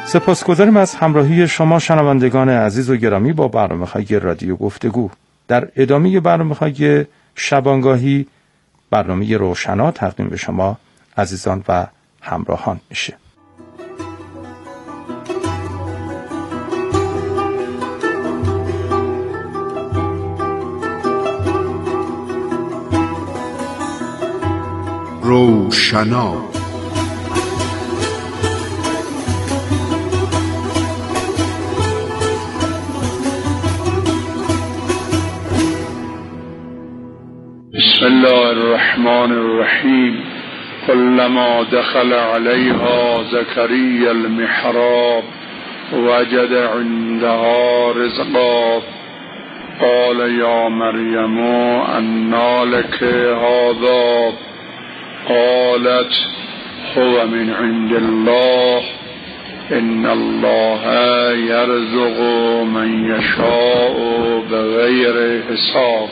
سپاسگزاریم از همراهی شما شنوندگان عزیز و گرامی با برنامه‌های رادیو گفتگو. در ادامه برنامه‌های شبانگاهی برنامه روشنا تقدیم به شما عزیزان و همراهان میشه. روشنا بسم الله الرحمن الرحیم. كلما دخل عليها زكريا المحراب وجد عندها رزقا قال يا مريم أنى لك هذا قالت هو من عند الله إن الله يرزق من يشاء بغير حساب.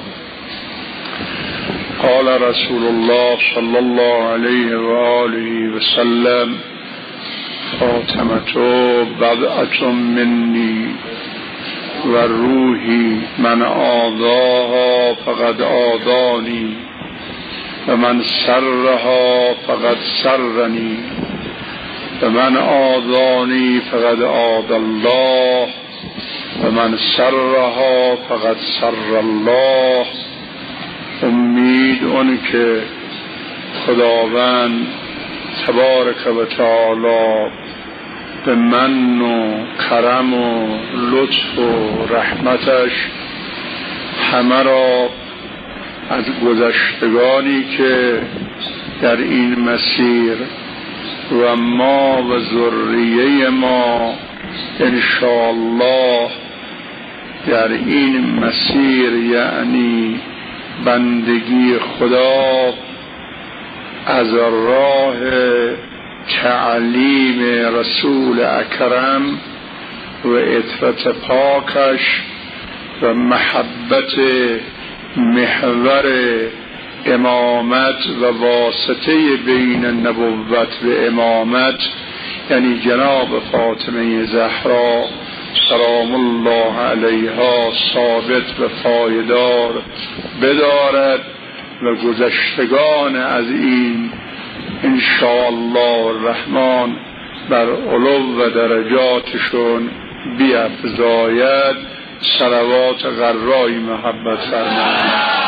قال رسول الله صلى الله عليه وآله وسلم فاطمة بضعة مني والروحي من آذاها فقد آذاني ومن سرها فقد سرني ومن آذاني فقد آذى الله ومن سرها فقد سر الله. امید اون که خداوند تبارک و تعالی به من و کرم و لطف و رحمتش همه را از گذشتگانی که در این مسیر و ما و ذریه ما انشاءالله در این مسیر یعنی بندگی خدا از راه تعلیم رسول اکرم و عطرت پاکش و محبت محور امامت و واسطه بین نبوت و امامت یعنی جناب فاطمه زهرا سلام الله علیها ثابت و پایدار بدارد و گذشتگان از این انشاءالله الرحمن بر علو و درجاتشون بیفزاید. صلوات غرای محبت فرمایید.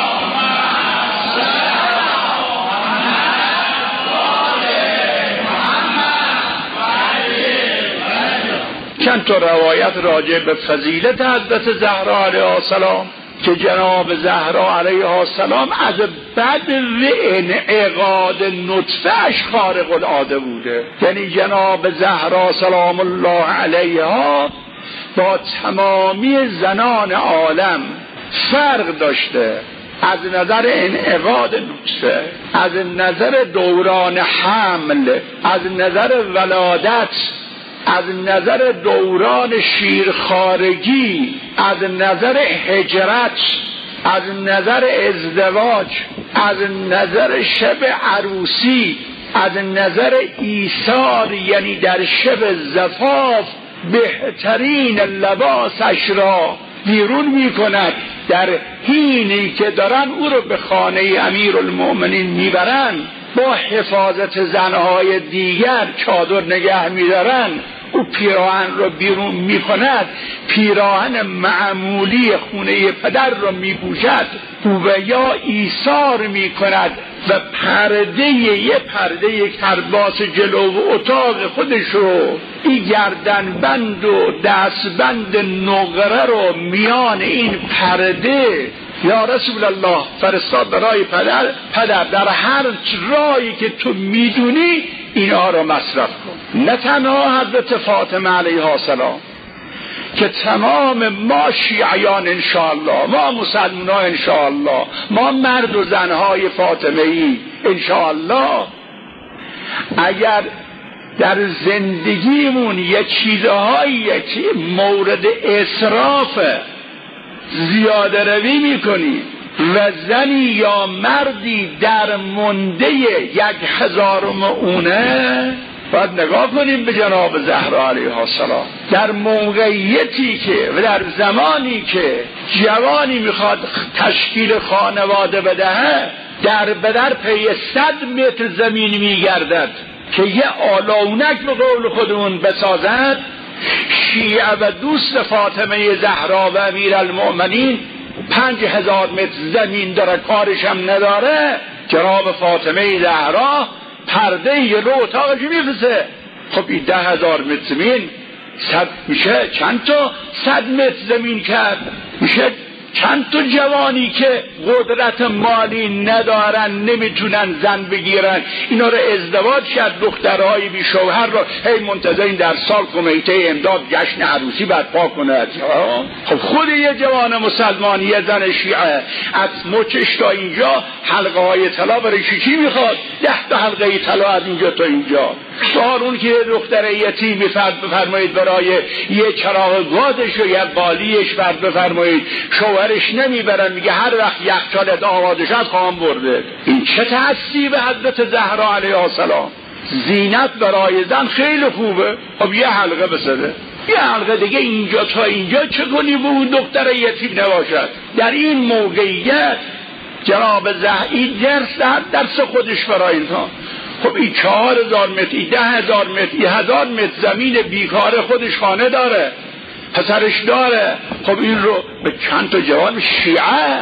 چند تا روایت راجع به فضیلت حضرت زهرا علیها السلام که جناب زهرا علیها السلام از بدو انعقاد نطفه‌اش خارق العاده بوده. یعنی جناب زهرا سلام الله علیها با تمامی زنان عالم فرق داشته از نظر انعقاد نطفه، از نظر دوران حمل، از نظر ولادت، از نظر دوران شیرخوارگی، از نظر هجرت، از نظر ازدواج، از نظر شب عروسی، از نظر ایثار یعنی در شب زفاف بهترین لباسش را بیرون می کند در حینی که دارن او رو به خانه امیرالمؤمنین میبرن، با حفاظت زنهای دیگر چادر نگه میدارن، او پیراهن رو بیرون میکند، پیراهن معمولی خونه پدر رو میپوشد و یا ایثار میکند و یه پرده کرباس جلو اتاق خودش رو این گردنبند و دستبند نقره رو میان این پرده یا رسول الله فرستاد برای پدر در هر راهی که تو میدونی اینا رو مصرف کن. نه تنها حضرت فاطمه علیها السلام که تمام ما شیعیان انشاءالله، ما مسلمانان انشاءالله، ما مرد و زنهای فاطمه ای انشاءالله اگر در زندگیمون یه چیزهایی که مورد اسراف زیاده روی میکنی و زنی یا مردی در منده 1000 اونه باید نگاه کنیم به جناب زهرا علیها السلام در موقعیتی که و در زمانی که جوانی میخواد تشکیل خانواده بدهه در بدر پی 100 متر زمین میگردد که یه آلاونک به قول خودمون بسازد. شیعه و دوست فاطمه زهرا و امیرالمؤمنین 5000 متر زمین داره، کارش هم نداره. جناب فاطمه زهرا پرده یه رو اتاقش میفرسه. خب این 10,000 متر زمین میشه چند تا 100 متر زمین کرد؟ میشه چند تا جوانی که قدرت مالی ندارن نمیتونن زن بگیرن اینا رو ازدواج کرد، دخترهای بی شوهر رو هی منتظرین در سال کمیته امداد جشن عروسی برپا کنه. خب خود یه جوان مسلمان یه زن شیعه از مچش تا اینجا حلقه های طلا برای چی میخواد؟ 10 تا حلقه طلا از اینجا تا اینجا. سالون که دختر یتیمی فرد بفرمایید برای یه چراغ گازش و یه بالیش فرد بفرمایید، شوهرش نمیبرن، میگه هر وقت یخچالت آماده شد خواهم برده. این چه تأثیری به حضرت زهرا علیها السلام؟ زینت برای زن خیلی خوبه. خب یه حلقه بسده، یه حلقه دیگه اینجا تا اینجا، چه کنی به اون دختر یتیم نباشد؟ در این موقعیت جناب زهرا درس خودش برای اینها. خب این 4000 متر، این 10,000 متر، این 1000 متر زمین بیکار خودش خانه داره، پسرش داره. خب این رو به چند تا جوان شیعه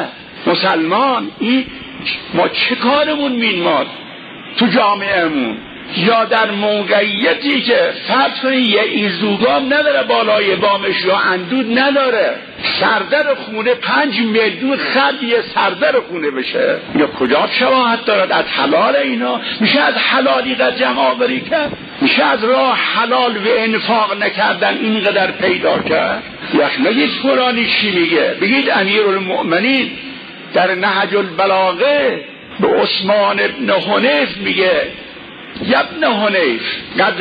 مسلمان این ما چه کارمون مینماد تو جامعهمون؟ یا در موقعیتی که فرض کنید یه ایزوگام نداره بالای بامش یا اندود نداره، سردر خونه 5 میلیون خرج یه سردر خونه بشه، یا کجا شباهت دارد از حلال؟ اینا میشه از حلالی قد جمع آوری کرد؟ میشه از راه حلال و انفاق نکردن اینقدر پیدا کرد؟ یا نگید قرآنی چی میگه؟ بگید امیرالمؤمنین در نهج البلاغه به عثمان ابن حنیف میگه ابن حنیف قد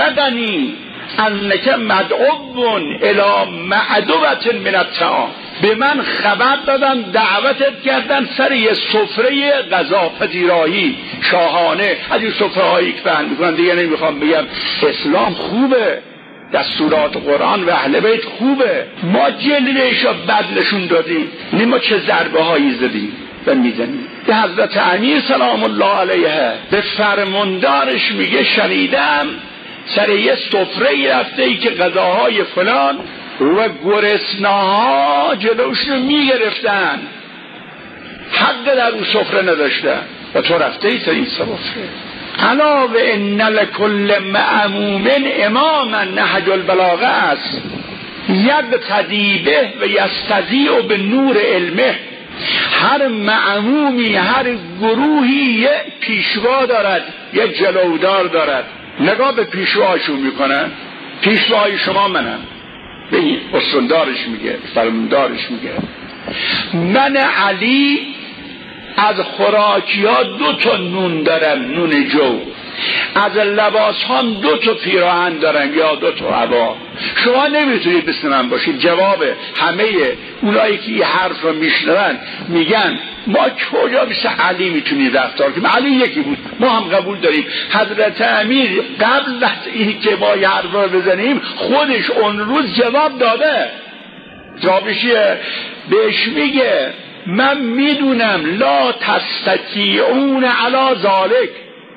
بلغنی انک مدعو الی معدوة من الطعام، به من خبر دادن دعوتت کردن سر یه سفره غذا پذیرایی شاهانه، از این سفره هایی که پهن میکنن. دیگه نمیخوام بگم اسلام خوبه، دستورات قرآن و اهل بیت خوبه، ما جلوهش رو بد نشون دادیم، ما چه ضربه هایی زدیم و میزنیم. به حضرت امیر سلام الله علیه به فرماندارش میگه شنیدم سر یه سفره رفته ای که غذاهای فلان و گرسنه‌ها جلوشو میگرفتن، حق در اون سفره نداشتن و تو رفته ای سر این سفره. الا و ان لکل معموم اماما، نهج البلاغه است، یقتدی به و یستضیء به نور علمه. هر معمومی، هر گروهی یه پیشوا دارد، یه جلودار دارد. نگاه به پیشواشون میکنن، پیشوای شما منم، به این اصولدارش میگه، فرماندارش میگه من علی از خوراکی ها 2 تا نون دارم، نون جو، از لباس هم 2 تا پیراهن دارم یا 2 تا عبا. شما نمیتونید مثل من باشید. جواب همه اونایی که این حرف رو میشنون میگن ما کجا مثل علی میتونید رفتار کنیم؟ علی یکی بود، ما هم قبول داریم. حضرت امیر قبل از این که ما یه حرف رو بزنیم خودش اون روز جواب داده. جوابشیه؟ بهش میگه من میدونم لا تستطیعون علی ذالک،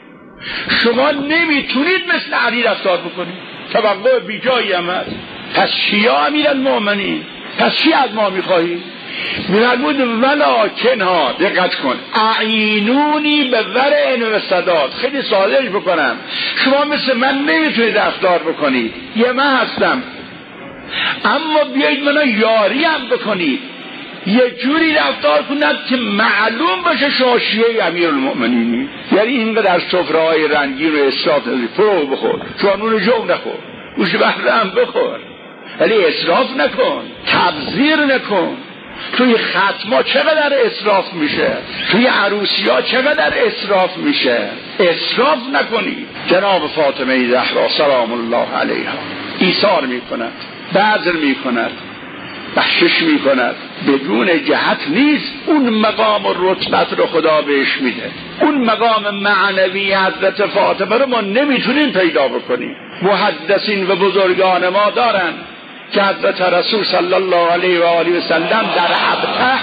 شما نمیتونید مثل علی رفتار بکنید، توقع بی جایی هم هست. پس چیا امیرالمؤمنین؟ پس چی از ما میخواهید؟ میفرمود ولکن ها، دقت کن، اعینونی به ورع و سداد. خیلی سادهش بکنم، شما مثل من نمیتونید رفتار بکنید، یه من هستم، اما بیایید منو یاری هم بکنید، یه جوری رفتار کنند که معلوم باشه شما شیعه امیرالمؤمنینی. یعنی اینقدر سفره‌های رنگین و اسراف نداری، فرو بخور، شما نون جو نخور، گوشت بهره هم بخور، ولی اسراف نکن، تبذیر نکن. توی ختما چقدر اسراف میشه، توی عروسی ها چقدر اسراف میشه، اسراف نکنید. جناب فاطمه زهرا سلام الله علیها ایثار میکند، بذل میکند، بخشش میکند، بدون جهت نیست. اون مقام و رتبت رو خدا بهش میده. اون مقام معنوی حضرت فاطمه رو ما نمیتونیم پیدا بکنیم. محدثین و بزرگان ما دارن که حضرت رسول صلی الله علیه و آله و سلم در ابطح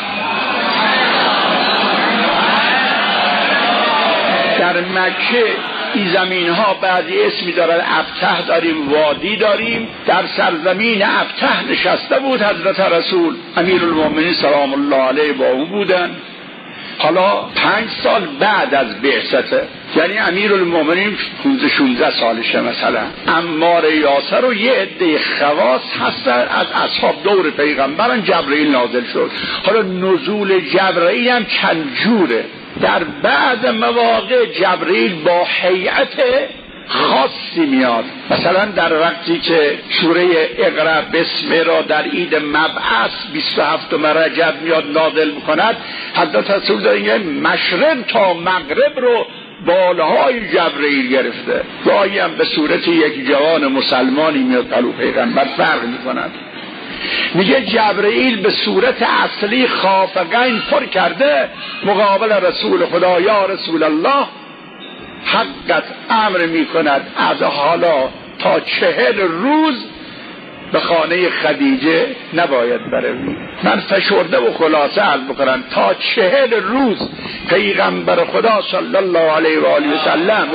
در مکه این زمین ها بعضی اسمی دارن، ابطح داریم، وادی داریم. در سرزمین ابطح نشسته بود حضرت رسول، امیرالمومنین سلام الله علیه با اون بودن. حالا 5 سال بعد از بعثته، یعنی امیرالمومنین 15-16 سالشه مثلا. عمار یاسر و یه عده خواص هستن از اصحاب دور پیغمبرن. جبرئیل نازل شد. حالا نزول جبرئیل هم چند جوره. در بعض مواقع جبرئیل با هیئت خاصی میاد. مثلا در وقتی که سوره اقرأ بسم را در عید مبعث 27 رجب میاد نازل میکند، حضرت رسول داره مشرق تا مغرب رو بالهای جبرئیل گرفته. گاهی هم به صورت یک جوان مسلمانی میاد پلو پیغمبر فرق میکند. میگه جبرئیل به صورت اصلی خافقین پر کرده مقابل رسول خدا، یا رسول الله حقت امر میکند از حالا تا 40 روز به خانه خدیجه نباید بروی. من فشرده و خلاصه عرض بکنم تا 40 روز پیغمبر خدا صلی الله علیه و آله و سلم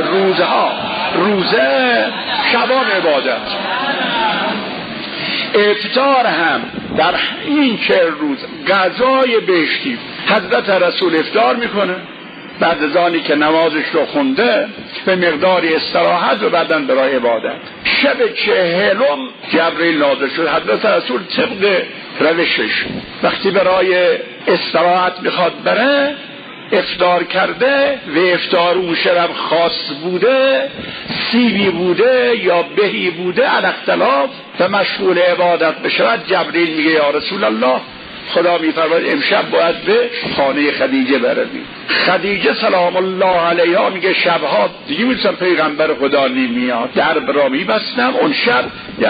روزه شبان عبادت، افطار هم در این 40 روز غذای بهشتی. حضرت رسول افطار میکنه، بعد از آنی که نمازش رو خونده به مقداری استراحت و بعدن برای عبادت. شب 40 جبرئیل نازل شد. حضرت رسول طبق روشش وقتی برای استراحت میخواد بره، افطار کرده و افطار اون شب خاص بوده، سیبی بوده یا بهی بوده علی اختلاف و مشغول عبادت بشود، جبرئیل میگه یا رسول الله خدا میفرماید امشب باید به خانه خدیجه بروی. خدیجه سلام الله علیها میگه شبها دیگه میتونم پیغمبر خدا نمیاد، درب را میبستم. اون شب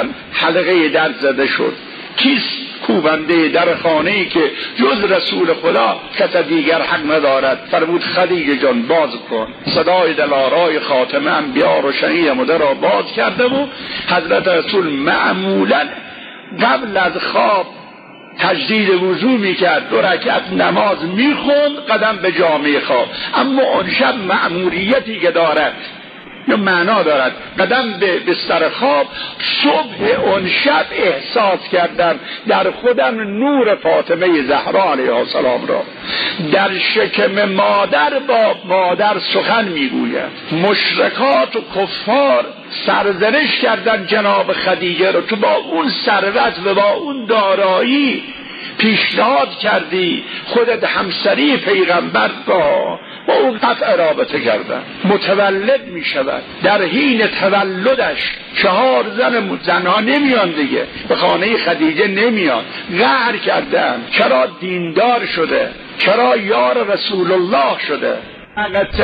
حلقه در زده شد، کیست کوبنده در خانه ای که جز رسول خدا کس دیگر حق ندارد؟ فرمود خدیجه جان باز کن. صدای دلارای خاتم انبیا رو شنیدم و در را باز کرده و حضرت رسول معمولا قبل از خواب تجدید وضو میکرد، 2 رکعت نماز میخوند، قدم به جامعه خواب. اما اون شب مأموریتی که دارد یا معنا دارد، قدم به بستر خواب. صبح اون شب احساس کردم در خودم نور فاطمه زهرا علیها السلام را. در شکم مادر با مادر سخن میگوید. مشرکات و کفار سرزنش کردن جناب خدیجه رو، تو با اون ثروت و با اون دارایی پیشنهاد کردی خودت همسری پیغمبر با اون قطع رابطه کردن. متولد می شود، در حین تولدش 4 زنها نمیان دیگه، به خانه خدیجه نمیان، قهر کردن. چرا دیندار شده، چرا یار رسول الله شده. فقط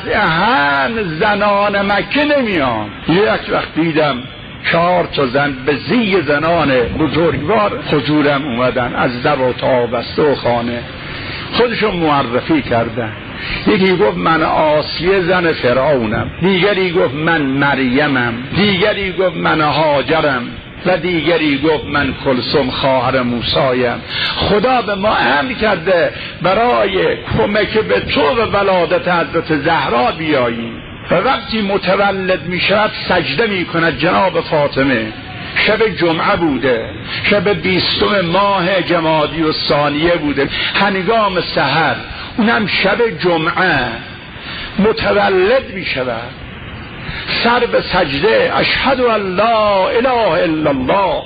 رضعهن زنان مکه نمیان. یک وقت دیدم 4 زن به زی زنان بزرگوار حضورم اومدن، از در و تا بسته و خانه خودشون معرفی کردن. یکی گفت من آسیه زن فرعونم، دیگری گفت من مریمم، دیگری گفت من هاجرم و دیگری گفت من کلثوم خواهر موسایم. خدا به ما امر کرده برای کمک به تو و ولادت حضرت زهرا بیاییم. و وقتی متولد می شود سجده می کند جناب فاطمه. شب جمعه بوده، شب 20 ماه جمادی و ثانیه بوده، هنگام سحر، اونم شب جمعه متولد می شود، سر به سجده اشهد ان لا اله الا الله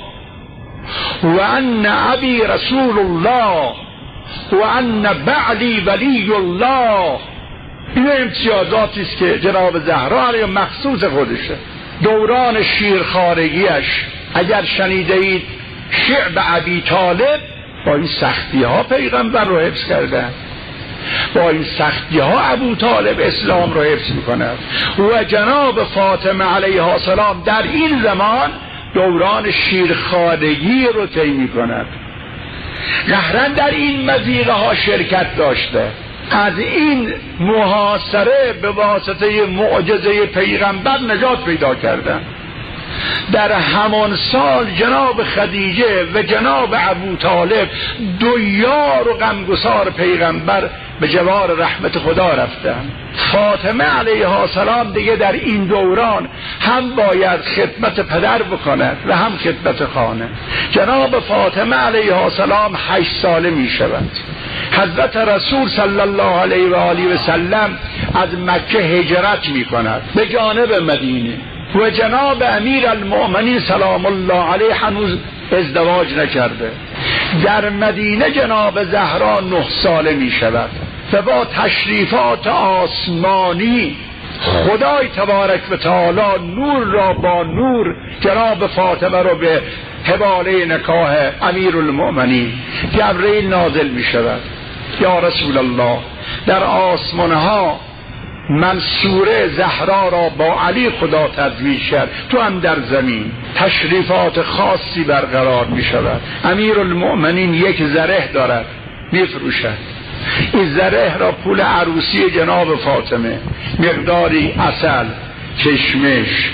و ان ابی رسول الله و ان بعلی ولی الله. این امتیازاتی است که جناب زهرا علیها مخصوص خودشه. دوران شیرخوارگیش اگر شنیده اید شعب ابی طالب، با این سختی ها پیغمبر رو حفظ کردن، با این سختی ها ابو طالب اسلام رو حفظ میکند. و جناب فاطمه علیها السلام در این زمان دوران شیرخوارگی رو طی میکند. قهرن در این مضیقه ها شرکت داشته. از این محاصره به واسطه معجزه پیغمبر نجات پیدا کردن. در همان سال جناب خدیجه و جناب ابو طالب دو یار و غمگسار پیغمبر به جوار رحمت خدا رفتن. فاطمه علیها السلام دیگه در این دوران هم باید خدمت پدر بکند و هم خدمت خانه. جناب فاطمه علیها السلام 8 ساله می شود. حضرت رسول صلی الله علیه و آله و سلم از مکه هجرت می کند به جانب مدینه و جناب امیر المؤمنین سلام الله علیه هنوز ازدواج نکرده. در مدینه جناب زهرا 9 ساله می شود و با تشریفات آسمانی خدای تبارک و تعالی نور را با نور جناب فاطمه رو به حواله نکاح امیر المؤمنین جبرئیل نازل می شود. یا رسول الله، در آسمانها منصوره زهرا را با علی خدا تزویج کرد، تو هم در زمین تشریفات خاصی برقرار می شود. امیر المؤمنین یک زره دارد می فروشد. این زره را پول عروسی جناب فاطمه، مقداری عسل، کشمش،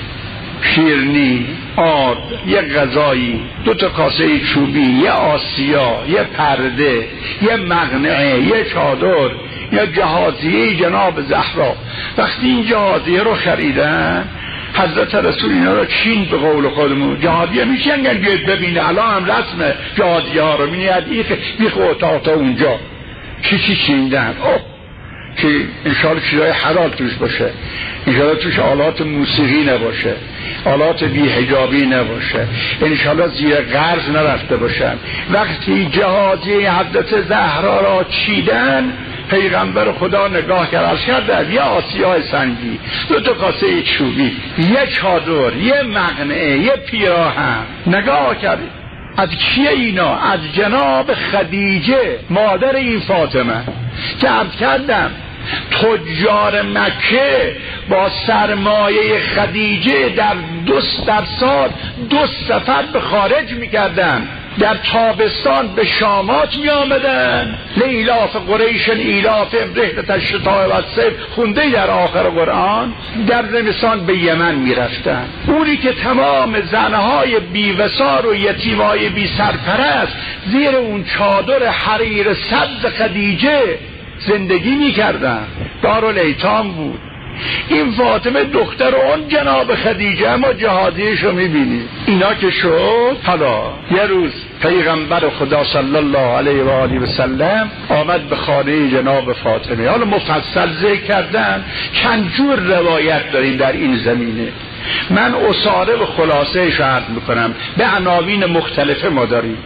شیرنی، آرد، یک غذایی، 2 تا کاسه چوبی، یه آسیا، یه پرده، یه مقنعه، یه چادر، یه جهازیه جناب زهرا. وقتی این جهازیه رو خریدن حضرت رسول اینا رو چین به قول خودمون جهازیه میشن گنگید ببینه الان هم رسم جهازیه ها رو مینید بیخ اتاق تا اونجا چی چیندن که انشاءالله چیزای حلال توش باشه، انشاءالله توش آلات موسیقی نباشه، آلات بی حجابی نباشه، انشاءالله زیر قرض نرفته باشن. وقتی جهازی حضرت زهرا را چیدن پیغمبر خدا نگاه کرد یه آسیای سنگی، 2 تا کاسه چوبی، یه چادر، یه مقنعه، یه پیراهن. نگاه کرد از کیه اینا؟ از جناب خدیجه مادر این فاطمه که عرض کردم تجار مکه با سرمایه خدیجه در سال 2 سفر به خارج میکردن. در تابستان به شامات می آمدن، لیلاف قریش ایلاف رحلت الشتاء و الصیف خونده در آخر قرآن. در زمستان به یمن می رفتن. اونی که تمام زنهای بیوسار و یتیمای بی سرپرست زیر اون چادر حریر سبز خدیجه زندگی می کردن. دارالایتام بود. این فاطمه دختر اون جناب خدیجه، اما جهادیش رو میبینی. اینا که شد، حالا یه روز پیغمبر خدا صلی الله علیه و آله و سلم آمد به خانه جناب فاطمه. حالا مفصل ذکر کردن، چند جور روایت داریم در این زمینه. من اصاره و خلاصه شرح میکنم، به عناوین مختلفه ما داریم.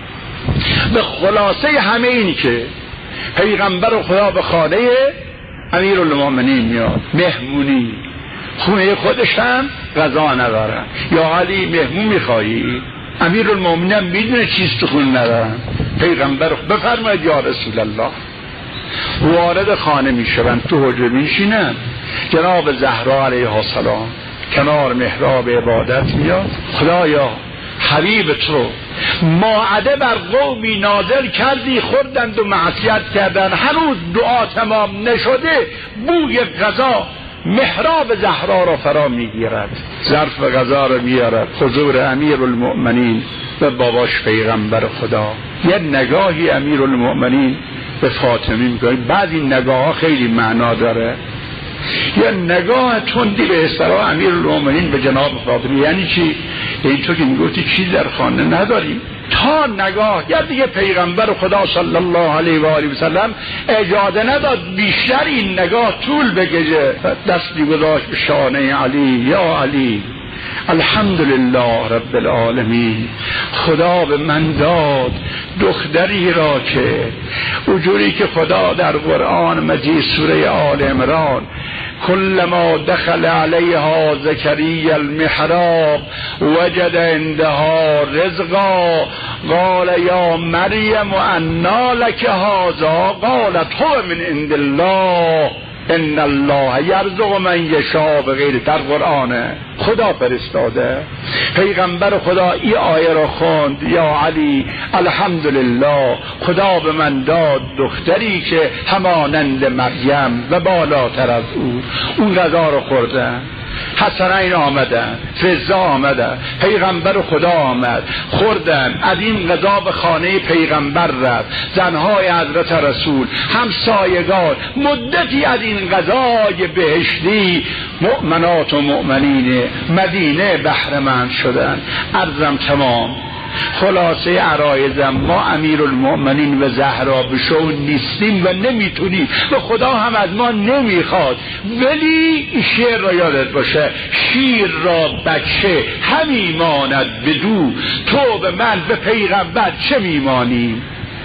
به خلاصه همه اینی که پیغمبر خدا به خانه امیر المؤمنین میاد، مهمونی، خونه خودش هم غذا ندارن. یا علی مهمون میخوایی؟ امیر المؤمنین هم میدونه چیز تو خونه ندارن. پیغمبر بفرماید یا رسول الله. وارد خانه میشوند، تو حجره میشینن. جناب زهرا علیها السلام کنار محراب عبادت میاد. خدایا حبیب تو مائده بر قومی نازل کردی خوردند و معصیت کردن، هنوز دعا تمام نشده بوی غذا محراب زهرا را فرا میگیرد. ظرف غذا را میارد حضور امیر المؤمنین و باباش پیغمبر خدا. یه نگاهی امیر المؤمنین به فاطمه میگه. بعضی نگاه ها خیلی معنا داره. یه نگاه تندی به اصطلاح امیر المؤمنین به جناب فاطمه. یعنی چی؟ یعنی تو که میگفتی چیز در خانه نداریم. تا نگاه یا دیگه پیغمبر خدا صلی الله علیه و آله و سلم اجازه نداد بیشتر این نگاه طول بکشه. دستی گذاشت به شانه علی. یا علی الحمدلله رب العالمین، خدا به من داد دختری را که اونجوری که خدا در قرآن مجید سوره آل عمران کلما دخل علیها زکریا المحراب وجد عندها رزقا قال یا مریم انا لک هذا قالت هو من عند الله ان الله یرزق من یشاء بغیر، در قرآنه خدا فرستاده. پیغمبر خدا این آیه رو خوند: یا علی الحمدلله، خدا به من داد دختری که همانند مریم و بالاتر از او. اون غذا رو خوردن، حسنین آمدن، فضا آمدن، پیغمبر خدا آمد، خوردن، از این غذا به خانه پیغمبر رفت، زنهای حضرت رسول، همسایگان، مدتی از این غذای بهشتی مؤمنات و مؤمنین مدینه بهره مند شدن. عرضم تمام. خلاصه عرایزم، ما امیرالمؤمنین و زهرا بشو نیستیم و نمیتونیم و خدا هم از ما نمیخواد. ولی شعر را یادت باشه: شیر را بچه همی ماند بدو، تو به من به پیغمبر چه میمانی؟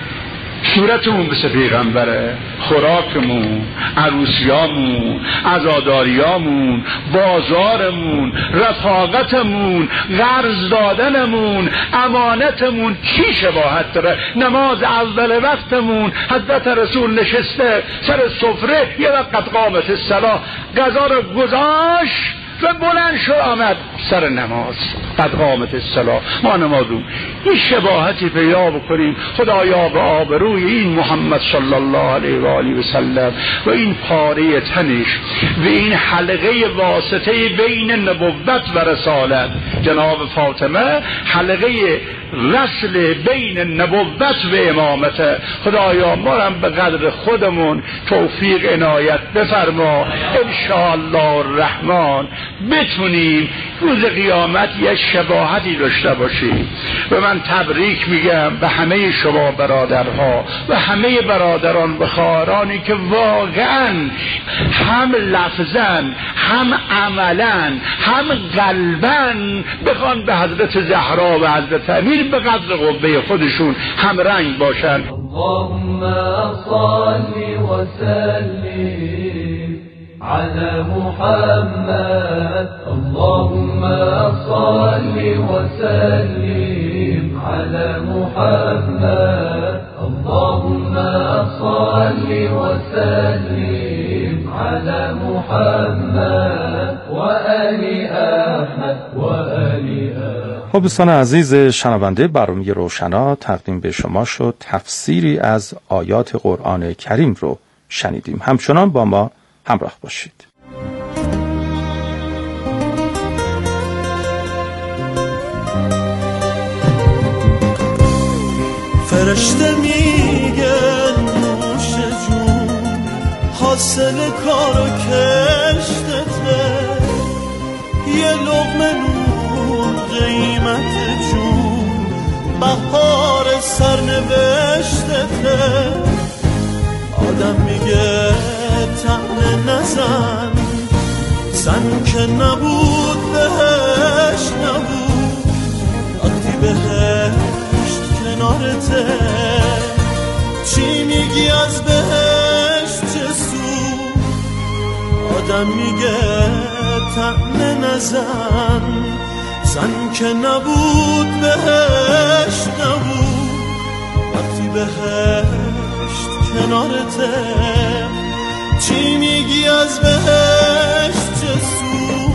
صورتمون مثل پیغمبره، خوراکمون، عروسیامون، عزاداریامون، بازارمون، رفاقتمون، قرض دادنمون، امانتمون چی شباهت داره؟ نماز اول وقتمون، حضرت رسول نشسته سر سفره، یه وقت قامت الصلاة، غذا رو گذاشت و بلند شد آمد سر نماز، قد قامت الصلاة، ما نمازون. این شباهتی پیدا بکنیم. خدایا به آبروی این محمد صلی الله علیه و آله و سلم و این پاره تنش و این حلقه واسطه بین نبوت و رسالت، جناب فاطمه حلقه رسل بین نبوت و امامت، خدایا ما هم به قدر خودمون توفیق عنایت بفرما. انشاءالله الرحمن بتونیم روز قیامت یه شباهتی داشته باشیم. و من تبریک میگم به همه شما برادرها و همه برادران و خواهرانی که واقعا هم لفظاً هم عملاً هم قلباً بخوان به حضرت زهرا و حضرت امیر به قدر قوه خودشون هم رنگ باشن. اللهم صل وسلم على محمد، اللهم صل وسلم على محمد، اللهم صل وسلم على محمد وآل أحمد وآل أحمد. خب دوستان عزیز شنونده، برنامه روشنا تقدیم به شما شد. تفسیری از آیات قرآن کریم رو شنیدیم. همچنان با ما همراه باشید. فرشته میگن نوش جون حاصل کار و کشتته، یه لقمه نون قیمت جون بهار سرنوشتته. آدم میگه طعنه نزن، زن که نبود بهش نبود، وقتی بهشت کنارته چی میگی از بهشت چه سود؟ آدم میگه طعنه نزن، زن که نبود بهش نبود، وقتی بهشت کنارته چی میگی از بهشت چه سود؟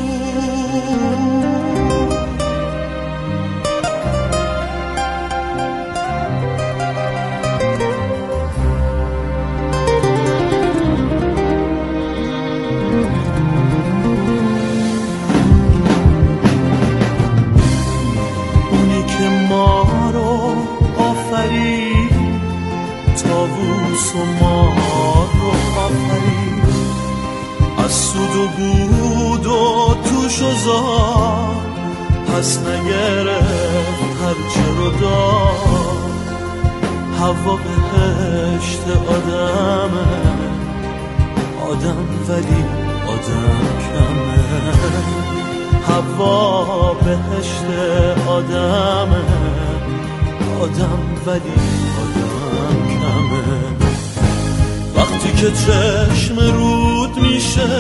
اونی که ما رو آفرید، طاووس و ما رو آفرید، از سود و بود و توش و زار، پس نگرفت هرچه رو دار. هوا بهشت آدمه، آدم ولی آدم کمه. هوا بهشت آدمه، آدم ولی آدم کمه. وقتی که چشم رود میشه،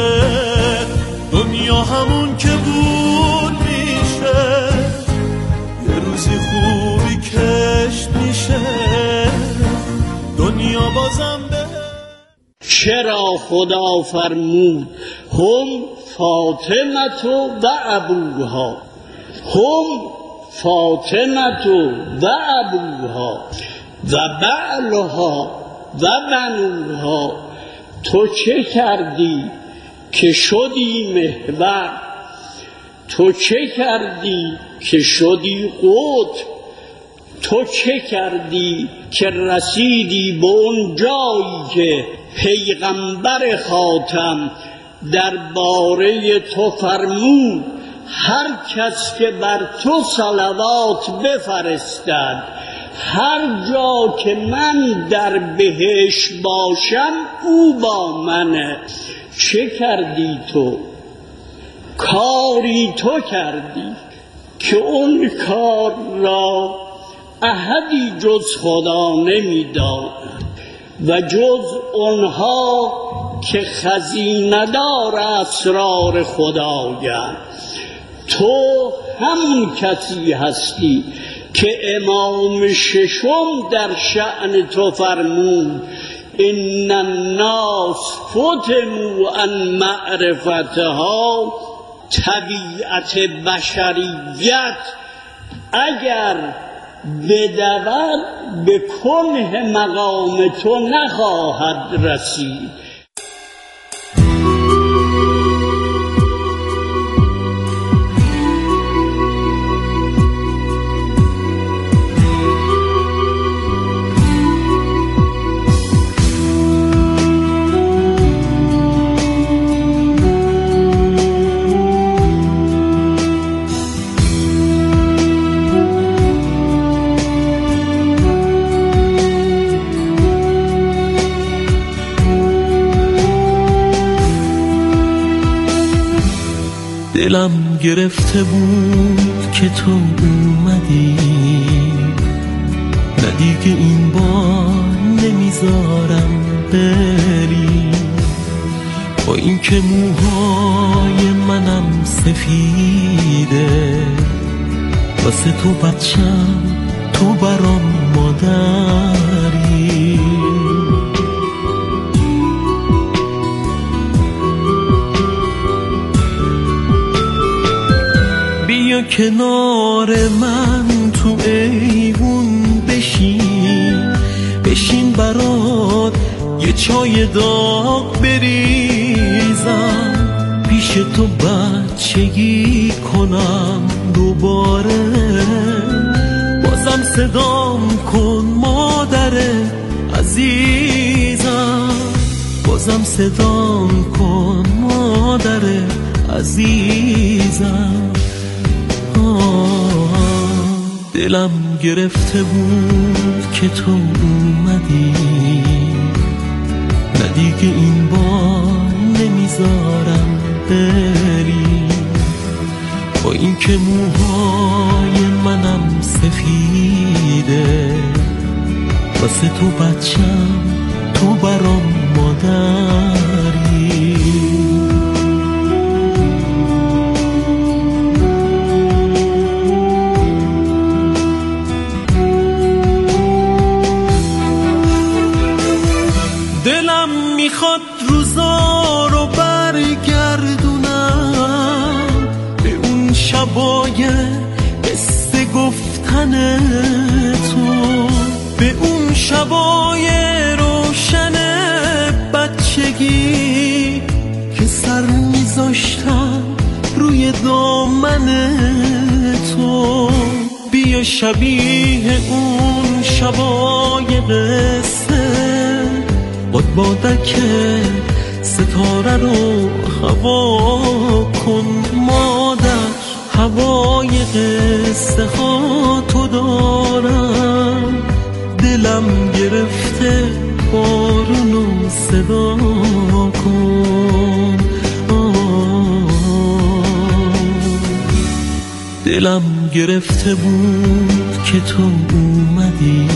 دنیا همون که بود میشه. یه روزی خوبی کشت میشه، دنیا بازم به چرا خدا فرمود هم فاطمه و ابوها، هم فاطمه و ابوها و بعلها و بنوها. تو چه کردی که شدی محور؟ تو چه کردی که شدی قطب؟ تو چه کردی که رسیدی به اون جایی که پیغمبر خاتم درباره تو فرمود هر کس که بر تو صلوات بفرستد هر جا که من در بهشت باشم او با منه. چه کردی تو؟ کاری تو کردی که اون کار را احدی جز خدا نمی‌داند و جز اونها که خزینه‌دار اسرار خدایند. تو همون کسی هستی که امام ششم در شأن تو فرمود ان الناس فتنوا عن معرفتها. طبیعت بشریت اگر بدود به کنه مقام تو نخواهد رسید. دلم گرفته بود که تو اومدی، نه دیگه این بار نمیذارم بری. با این که موهای منم سفیده، واسه تو بچم تو برام مادری. بیا کنار من تو ایوون بشین برات یه چای داغ بریزم، پیش تو بچگی کنم دوباره. بازم صدام کن مادر عزیزم، بازم صدام کن مادر عزیزم. دلم گرفته بود که تو اومدی، نه دیگه این بار نمیذارم بری. با این که موهای منم سفیده، واسه تو بچم تو برام مادری. دلم میخواد روزا رو برگردونم به اون شبای قصه گفتن تو، به اون شبای روشن بچگی که سر میذاشتم روی دامن تو. بیا شبیه اون شبای قصه بادک ستاره رو هوا کن مادر. هوای قصه ها تو دارم، دلم گرفته بارونو صدا کن. دلم گرفته بود که تو اومدی،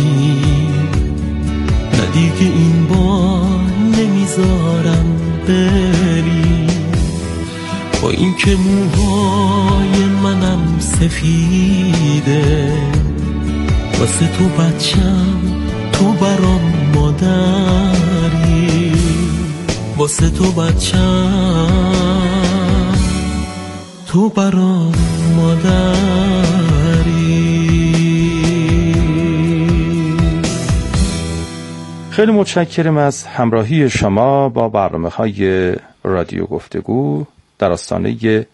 نه دیگه این بار نمیذارم بری. با این که موهای منم سفیده، واسه تو بچم تو برام مادری. واسه تو بچم، تو برام مادری. خیلی متشکرم از همراهی شما با برنامه‌های رادیو گفتگو در آستانه